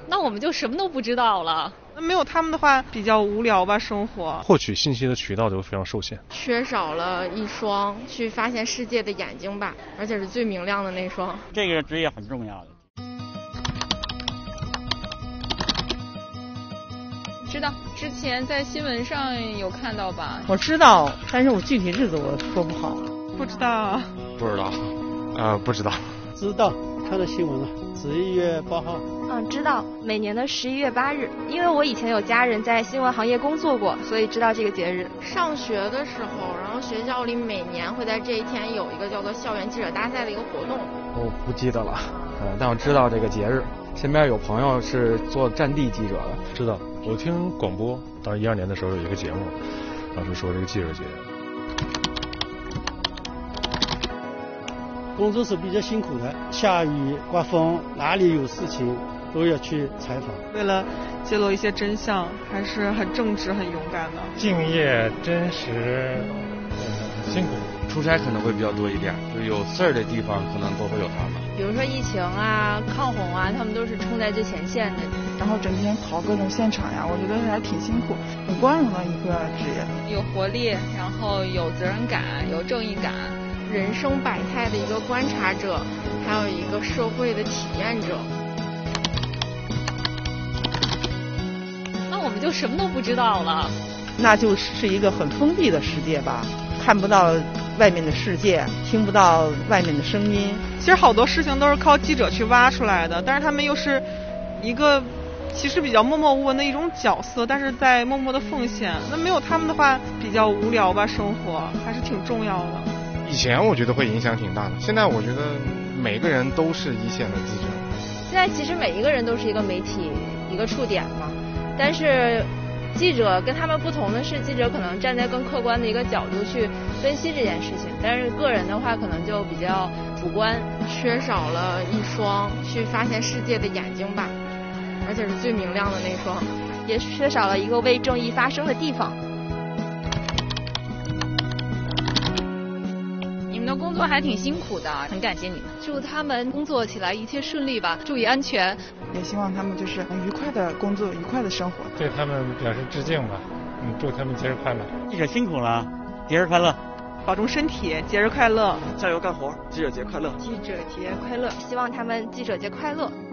那我们就什么都不知道了。 那没有他们的话，比较无聊吧，生活。 获取信息的渠道就非常受限， 缺少了一双去发现世界的眼睛吧，而且是最明亮的那双。 这个职业很重要的。 知道，之前在新闻上有看到吧？ 我知道，但是我具体日子我说不好。 不知道。 不知道。不知道。 知道，看到新闻了，11月8号。 知道，每年的11月8日，因为我以前有家人在新闻行业工作过，所以知道这个节日。 上学的时候，然后学校里每年会在这一天有一个叫做校园记者大赛的一个活动。 我不记得了，但我知道这个节日。身边有朋友是做战地记者的， 知道。我听广播，当时12年的时候有一个节目，当时说这个记者节。 工作是比较辛苦的，下雨、刮风，哪里有事情都要去采访。 为了揭露一些真相，还是很正直、很勇敢的。 敬业、真实，辛苦。 出差可能会比较多一点，就有事儿的地方可能都会有他们。 比如说疫情啊、抗洪啊，他们都是冲在最前线的。 然后整天跑各种现场呀，我觉得还挺辛苦，很光荣的一个职业。 有活力，然后有责任感，有正义感， 人生百态的一个观察者，还有一个社会的体验者。 那我们就什么都不知道了。 那就是一个很封闭的世界吧，看不到外面的世界，听不到外面的声音。 其实好多事情都是靠记者去挖出来的，但是他们又是一个其实比较默默无闻的一种角色，但是在默默的奉献。那没有他们的话，比较无聊吧，生活还是挺重要的。 以前我觉得会影响挺大的，现在我觉得每个人都是一线的记者。 现在其实每一个人都是一个媒体，一个触点嘛。但是记者跟他们不同的是，记者可能站在更客观的一个角度去分析这件事情，但是个人的话可能就比较主观， 缺少了一双去发现世界的眼睛吧，而且是最明亮的那双， 也缺少了一个为正义发声的地方。 你们的工作还挺辛苦的，很感谢你们。 祝他们工作起来一切顺利吧，注意安全。 也希望他们就是愉快的工作，愉快的生活。 对他们表示致敬吧，祝他们节日快乐。 记者辛苦了，节日快乐。 保重身体，节日快乐。 加油干活，记者节快乐。 记者节快乐，希望他们记者节快乐。